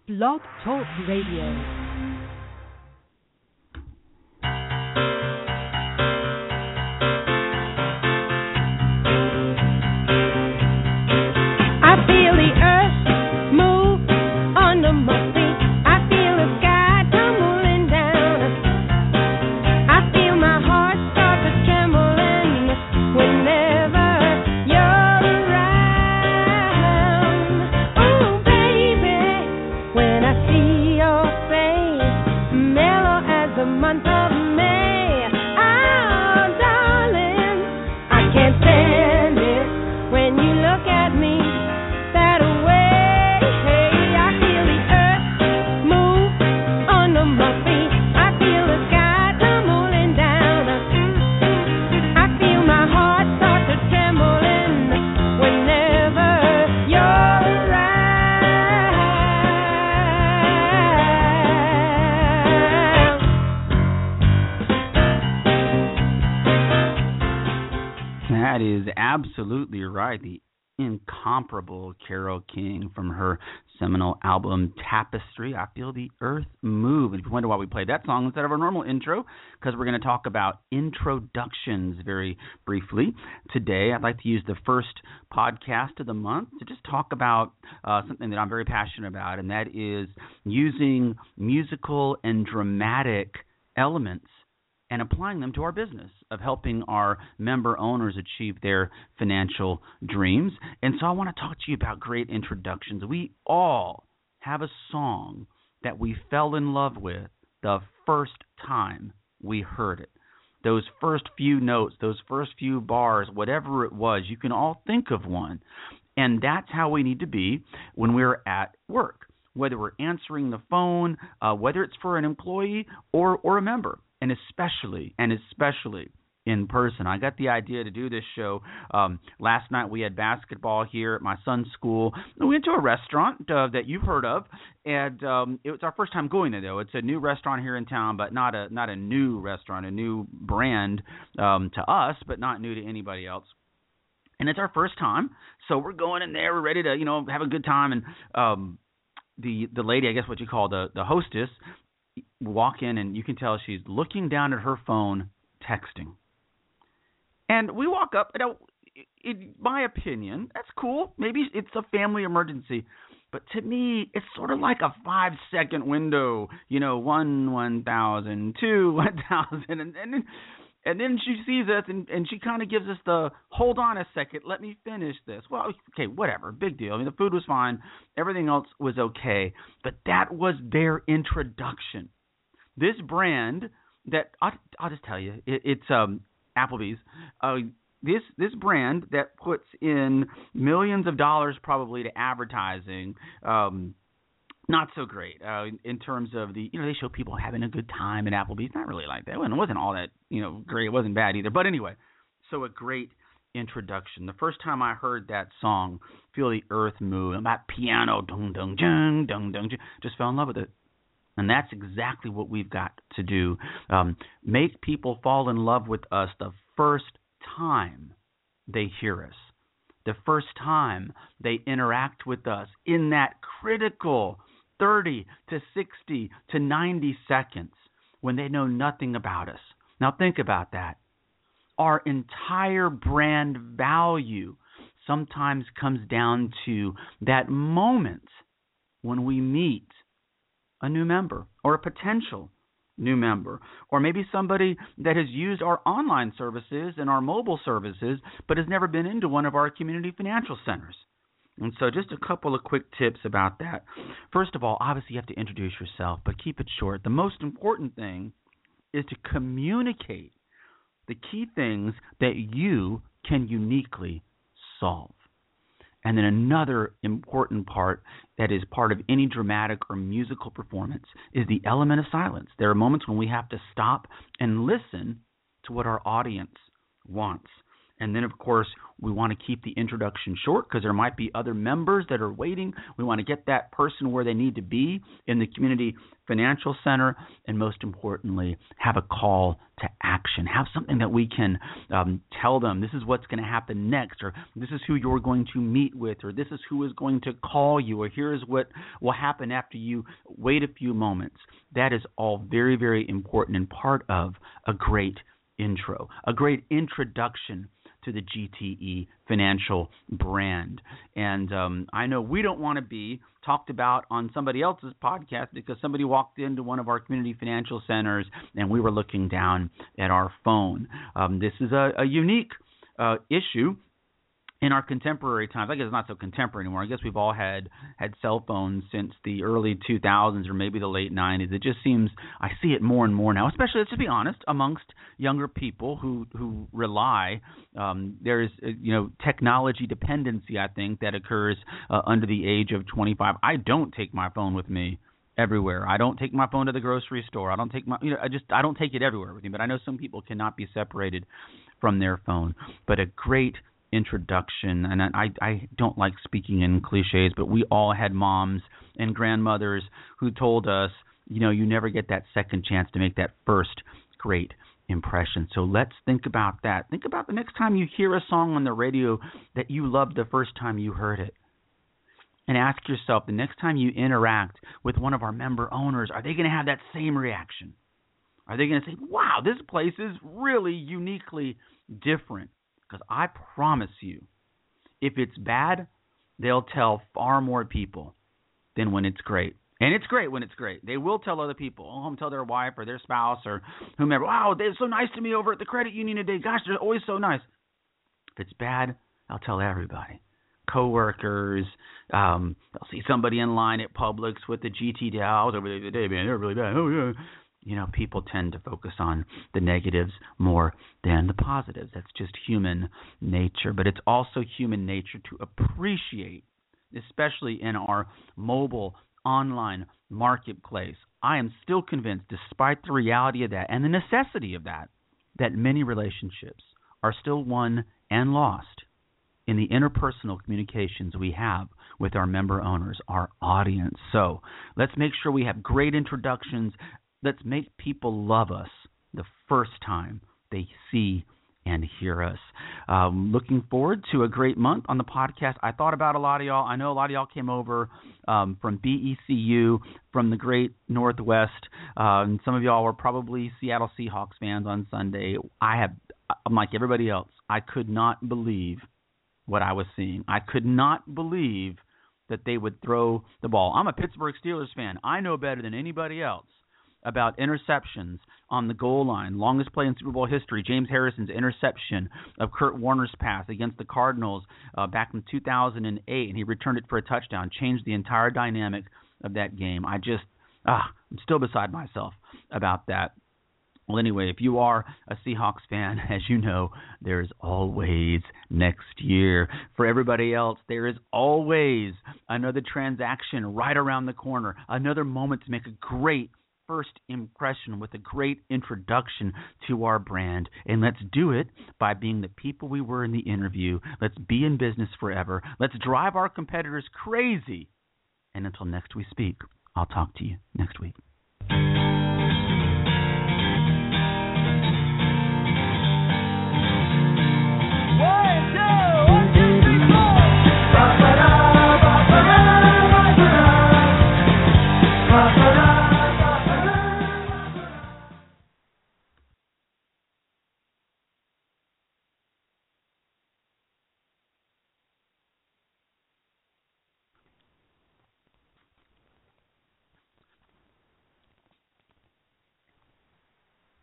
Blog Talk Radio. Absolutely right. The incomparable Carole King from her seminal album Tapestry. I Feel the Earth Move. And if you wonder why we played that song instead of our normal intro, because we're going to talk about introductions very briefly. Today, I'd like to use the first podcast of the month to just talk about something that I'm very passionate about, and that is using musical and dramatic elements and applying them to our business of helping our member owners achieve their financial dreams. And so I want to talk to you about great introductions. We all have a song that we fell in love with the first time we heard it. Those first few notes, those first few bars, whatever it was, you can all think of one. And that's how we need to be when we're at work, whether we're answering the phone, whether it's for an employee or a member. And especially in person. I got the idea to do this show. Last night we had basketball here at my son's school. We went to a restaurant that you've heard of, and it was our first time going there, though. It's a new restaurant here in town, but not a new restaurant, a new brand to us, but not new to anybody else. And it's our first time, so we're going in there. We're ready to, have a good time. And the lady, I guess what you call the hostess, walk in, and you can tell she's looking down at her phone, texting. And we walk up. In my opinion, that's cool. Maybe it's a family emergency. But to me, it's sort of like a 5-second window. 1,000, 2, 1,000. And then she sees us, and she kind of gives us the, hold on a second, let me finish this. Well, okay, whatever, big deal. I mean, the food was fine. Everything else was okay. But that was their introduction. This brand that, I'll just tell you, it's Applebee's. This brand that puts in millions of dollars probably to advertising, not so great in terms of they show people having a good time at Applebee's. Not really like that. It wasn't all that, great. It wasn't bad either. But anyway, so a great introduction. The first time I heard that song, Feel the Earth Move, and that piano, dung, dung, dung, dung, dung, just fell in love with it. And that's exactly what we've got to do. Make people fall in love with us the first time they hear us, the first time they interact with us in that critical 30 to 60 to 90 seconds when they know nothing about us. Now think about that. Our entire brand value sometimes comes down to that moment when we meet a new member or a potential new member, or maybe somebody that has used our online services and our mobile services but has never been into one of our community financial centers. And so just a couple of quick tips about that. First of all, obviously you have to introduce yourself, but keep it short. The most important thing is to communicate the key things that you can uniquely solve. And then another important part that is part of any dramatic or musical performance is the element of silence. There are moments when we have to stop and listen to what our audience wants. And then, of course, we want to keep the introduction short because there might be other members that are waiting. We want to get that person where they need to be in the Community Financial Center. And most importantly, have a call to action. Have something that we can tell them, this is what's going to happen next, or this is who you're going to meet with, or this is who is going to call you, or here's what will happen after you wait a few moments. That is all very, very important and part of a great intro, a great introduction to the GTE Financial brand. And I know we don't want to be talked about on somebody else's podcast because somebody walked into one of our community financial centers and we were looking down at our phone. This is a unique issue in our contemporary times. I guess it's not so contemporary anymore. I guess we've all had cell phones since the early 2000s or maybe the late 90s. It just seems I see it more and more now, especially, let's be honest, amongst younger people who rely. There's technology dependency, I think, that occurs under the age of 25. I don't take my phone with me everywhere. I don't take my phone to the grocery store. I don't take I don't take it everywhere with me. But I know some people cannot be separated from their phone. But a great introduction, and I don't like speaking in cliches, but we all had moms and grandmothers who told us, you never get that second chance to make that first great impression. So let's think about that. Think about the next time you hear a song on the radio that you loved the first time you heard it. And ask yourself, the next time you interact with one of our member owners, are they going to have that same reaction? Are they going to say, wow, this place is really uniquely different? Because I promise you, if it's bad, they'll tell far more people than when it's great. And it's great when it's great. They will tell other people, tell their wife or their spouse or whomever, wow, they're so nice to me over at the credit union today. Gosh, they're always so nice. If it's bad, I'll tell everybody. Coworkers, they'll see somebody in line at Publix with the GT. I was over there today, man. They're really bad. Oh, yeah. People tend to focus on the negatives more than the positives. That's just human nature. But it's also human nature to appreciate, especially in our mobile online marketplace. I am still convinced, despite the reality of that and the necessity of that many relationships are still won and lost in the interpersonal communications we have with our member owners, our audience. So let's make sure we have great introductions. Let's make people love us the first time they see and hear us. Looking forward to a great month on the podcast. I thought about a lot of y'all. I know a lot of y'all came over from BECU, from the great Northwest. And some of y'all were probably Seattle Seahawks fans on Sunday. I'm like everybody else. I could not believe what I was seeing. I could not believe that they would throw the ball. I'm a Pittsburgh Steelers fan. I know better than anybody else about interceptions on the goal line. Longest play in Super Bowl history, James Harrison's interception of Kurt Warner's pass against the Cardinals back in 2008, and he returned it for a touchdown, changed the entire dynamic of that game. I'm still beside myself about that. Well, anyway, if you are a Seahawks fan, as you know, there's always next year. For everybody else, there is always another transaction right around the corner, another moment to make a great first impression with a great introduction to our brand. And let's do it by being the people we were in the interview. Let's be in business forever. Let's drive our competitors crazy. And until next we speak, I'll talk to you next week.